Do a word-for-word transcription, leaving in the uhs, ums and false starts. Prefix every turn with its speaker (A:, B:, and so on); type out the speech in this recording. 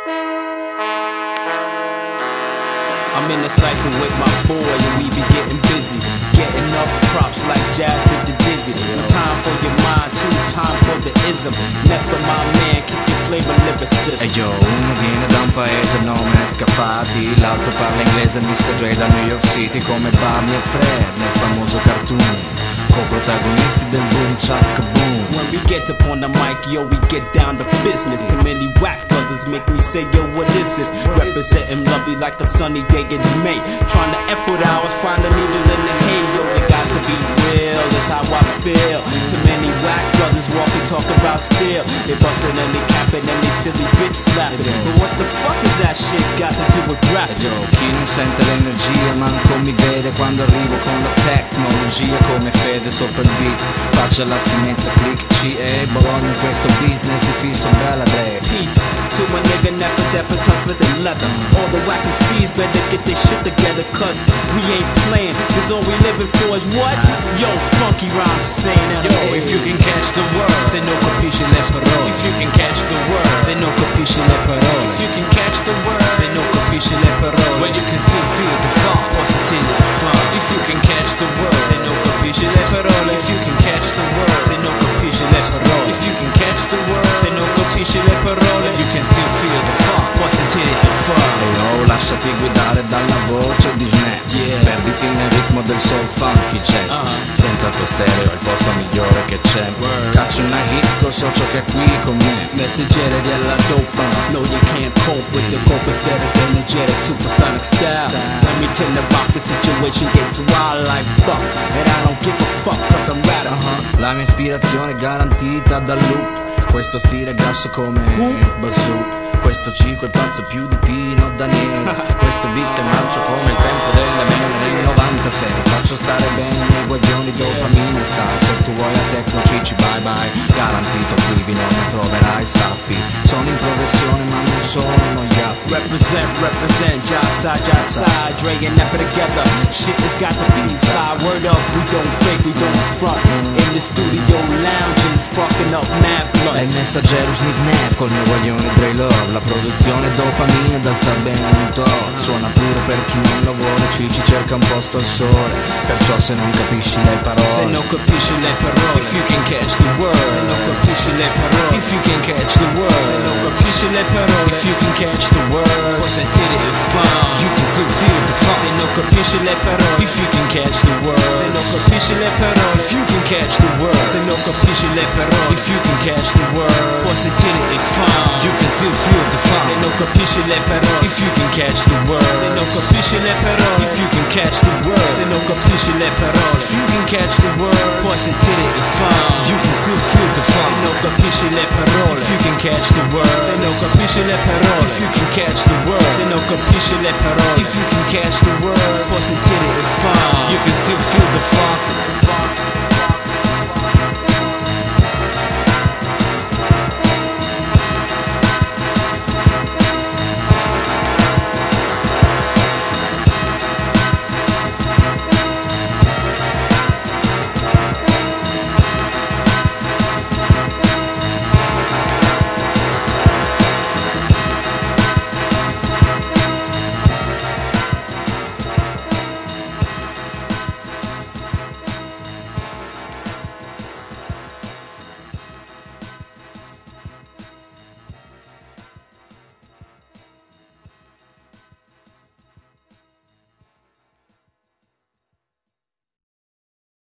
A: I'm in the cypher with my boy and we be getting busy, getting up props like Jazz did the Dizzy. No time for your mind, too time for the ism. Left for my man, keep your flavor lyricism.
B: E io, uno viene da un paese, il nome è Scafati. L'altro parla inglese, mister Dre da New York City. Come Barney e Fred nel famoso cartoon, co-protagonisti del boom chaka boom.
A: When we get up on the mic, yo, we get down to business. Too many whack brothers make me say, yo, what is this? Representing lovely like a sunny day in May. Trying to F with ours, find a needle in the hay. Yo, it got to be real, that's how I feel. Too many whack brothers walking, talk about still. They bustin' and they capping and they silly bitch slapping. But what the fuck is that shit got to do with rap?
B: Yo, chi non sente l'energia manco mi vede quando arrivo con la tecnologia come Fede sopra il beat. Pace alla finezza, click C E Bologna in questo business di fisso bella Dre.
A: Peace to a nigga never deafer, tougher than leather. All the whack M Cs better get their shit together, cause we ain't playing, cause all we living for is what? Yo, funky rhyme saying that.
B: Yo, if you can catch the word, se non capisci le parole. If you can catch the word, se non capisci le parole. If you can catch the word, se non capisci le parole. Well, you can still feel the funk, positive fun. If you can catch the word, se non capisci le parole. If you can catch the word, se non capisci le parole. If you can catch the word, se non capisci le parole. You can still feel the funk, positive fun. E oh, lasciati guidare dalla voce di Snap.
A: Yeah.
B: Perditi nel ritmo del soul funky jazz. uh-huh. Dentro al tuo stereo è il posto migliore che c'è. Word. Caccio una hit col socio che è qui con me.
A: Messaggero della dopa. No, you can't cope with the cope instead of energetic supersonic style. style. Let me tell about the situation gets wild like fuck. And I don't give a fuck cause I'm radical.
B: uh-huh. La mia ispirazione è garantita dal loop. Questo stile è grasso come uh. Bazoo. Questo ciclo è pazzo più di Pino Daniele. Questo beat è marcio come il tempo delle mele. Nel novantasei faccio stare bene i miei guaglioni, dopamina e style. Se tu vuoi a Tecno Cici bye bye, garantito qui non ne troverai, sappi. Sono in progressione ma non sono noiato.
A: Represent, represent, jive side, jive side. Dre and F together, shit has got to be fly. Word up, we don't fake, we don't front. In the studio lounging, sparking up mad blunts.
B: È il messaggero Sniff Neff col mio guaglione Dre Love. La produzione dopamina da star bene un tot. Suona pure per chi non lo vuole, Cici cerca un posto al sole. Perciò se non capisci le parole,
A: se non capisci le parole.
B: If you can catch the word,
A: se non capisci le parole.
B: If you can catch the word,
A: se non capisci le parole.
B: If you can catch the word,
A: sentire il fun.
B: You can still feel the fun.
A: Se non capisci le parole.
B: If you can catch the word,
A: se non capisci le parole.
B: If you can catch the word,
A: se non capisci le parole.
B: If you can catch the word,
A: puoi sentire il fun.
B: You can still feel the fun.
A: Se non capisci le parole.
B: If you can catch the word,
A: se non capisci le parole.
B: If you can catch the word,
A: se non capisci le parole.
B: If you can catch the word,
A: puoi sentire il fun.
B: You can still feel the fun.
A: Se non capisci le parole.
B: If you can catch the word,
A: se non capisci le parole.
B: If you can catch the word,
A: se non capisci le parole.
B: If you can catch the word,
A: puoi sentire il fun.
B: You can still feel the fun.